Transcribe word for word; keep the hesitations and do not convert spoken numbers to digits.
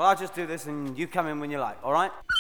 Well, I'll just do this and you come in when you like, all right?